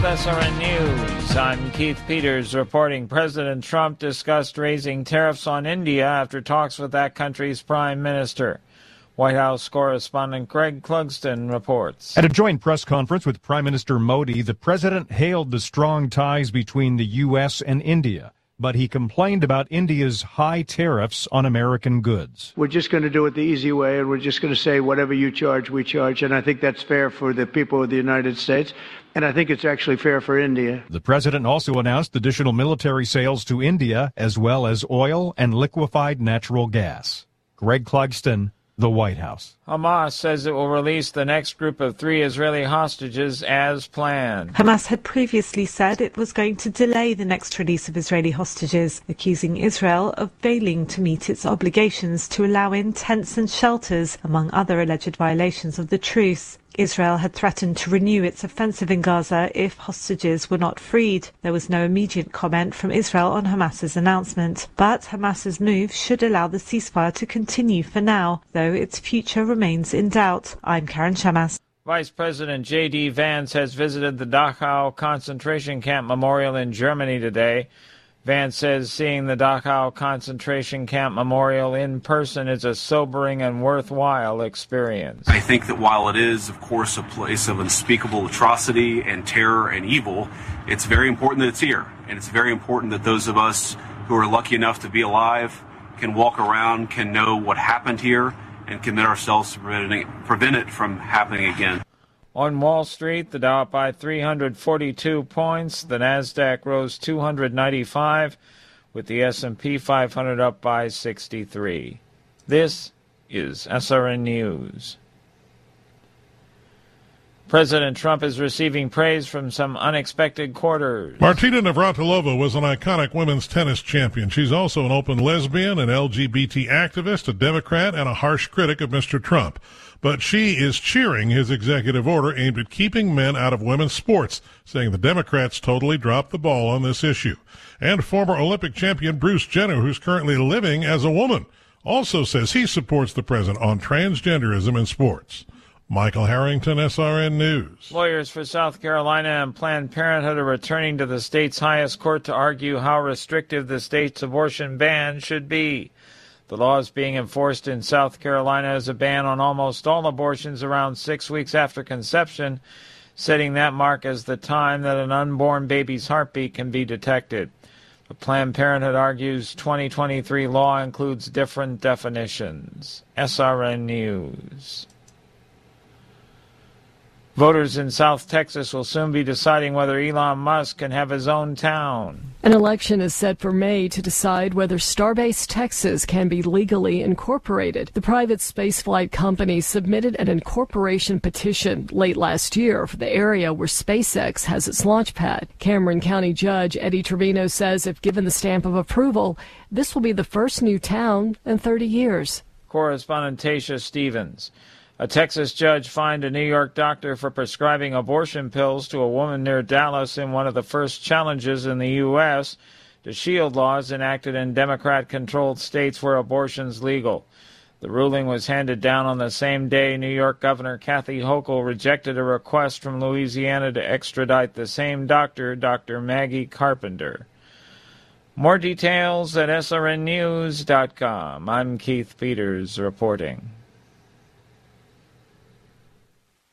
with SRN News. I'm Keith Peters reporting President Trump discussed raising tariffs on India after talks with that country's prime minister. White House correspondent Greg Clugston reports. At a joint press conference with Prime Minister Modi, the president hailed the strong ties between the U.S. and India, but he complained about India's high tariffs on American goods. We're just going to do it the easy way, and we're just going to say whatever you charge, we charge, and I think that's fair for the people of the United States, and I think it's actually fair for India. The president also announced additional military sales to India, as well as oil and liquefied natural gas. Greg Clugston, the White House. Hamas says it will release the next group of 3 Israeli hostages as planned. Hamas had previously said it was going to delay the next release of Israeli hostages, accusing Israel of failing to meet its obligations to allow in tents and shelters, among other alleged violations of the truce. Israel had threatened to renew its offensive in Gaza if hostages were not freed. There was no immediate comment from Israel on Hamas's announcement, but Hamas's move should allow the ceasefire to continue for now, though its future remains in doubt. I'm Karen Shamas. Vice President J.D. Vance has visited the Dachau concentration camp memorial in Germany today. Vance says seeing the Dachau concentration camp memorial in person is a sobering and worthwhile experience. I think that while it is, of course, a place of unspeakable atrocity and terror and evil, it's very important that it's here. And it's very important that those of us who are lucky enough to be alive can walk around, can know what happened here, and commit ourselves to prevent it from happening again. On Wall Street, the Dow up by 342 points. The Nasdaq rose 295, with the S&P 500 up by 63. This is SRN News. President Trump is receiving praise from some unexpected quarters. Martina Navratilova was an iconic women's tennis champion. She's also an open lesbian, an LGBT activist, a Democrat, and a harsh critic of Mr. Trump. But she is cheering his executive order aimed at keeping men out of women's sports, saying the Democrats totally dropped the ball on this issue. And former Olympic champion Bruce Jenner, who's currently living as a woman, also says he supports the president on transgenderism in sports. Michael Harrington, SRN News. Lawyers for South Carolina and Planned Parenthood are returning to the state's highest court to argue how restrictive the state's abortion ban should be. The law is being enforced in South Carolina as a ban on almost all abortions around 6 weeks after conception, setting that mark as the time that an unborn baby's heartbeat can be detected. But Planned Parenthood argues 2023 law includes different definitions. SRN News. Voters in South Texas will soon be deciding whether Elon Musk can have his own town. An election is set for May to decide whether Starbase Texas can be legally incorporated. The private spaceflight company submitted an incorporation petition late last year for the area where SpaceX has its launch pad. Cameron County Judge Eddie Trevino says if given the stamp of approval, this will be the first new town in 30 years. Correspondent Tasha Stevens. A Texas judge fined a New York doctor for prescribing abortion pills to a woman near Dallas in one of the first challenges in the U.S. to shield laws enacted in Democrat-controlled states where abortion's legal. The ruling was handed down on the same day New York Governor Kathy Hochul rejected a request from Louisiana to extradite the same doctor, Dr. Maggie Carpenter. More details at srnnews.com. I'm Keith Peters reporting.